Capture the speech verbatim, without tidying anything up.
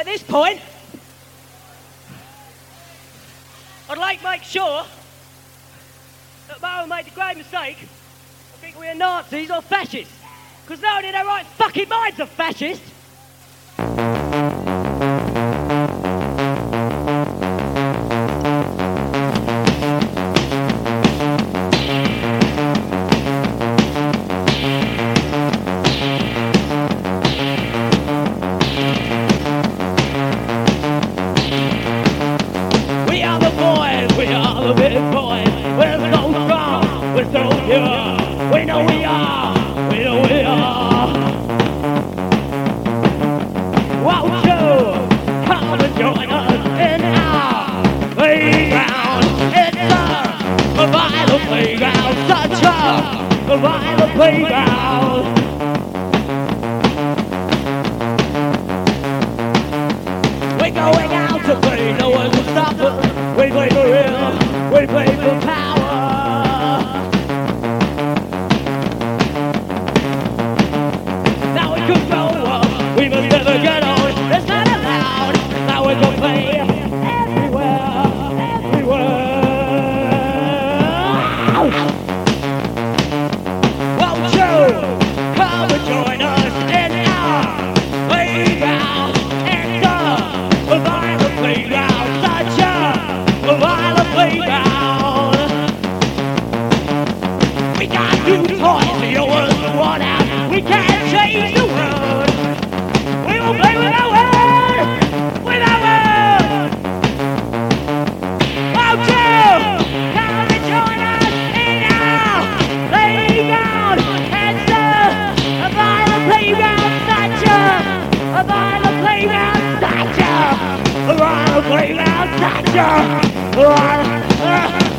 At this point, I'd like to make sure that Mo made the great mistake of thinking we're Nazis or fascists. Because no one in their right fucking minds are fascists. We are the boys, we are the big boys. We're so strong, we're so pure. We know we are, we know we are. Won't you come and join us in our playground? It's a violent playground, such a violent playground. We're going out to play, no one will stop us. We play for real, we play for power. Now we could go up, we must never get on. It's not allowed, now we can play everywhere, everywhere. Won't you come and join us in our playground? It's a violent playground, such a violent playground. We got new toys, the old ones are worn out. We can't change the world. We will play with our word, with our word. Won't you come and join us in our playground? It's a, a violent playground, such a, a violent playground, such a, a violent playground, such a, a violent, uh,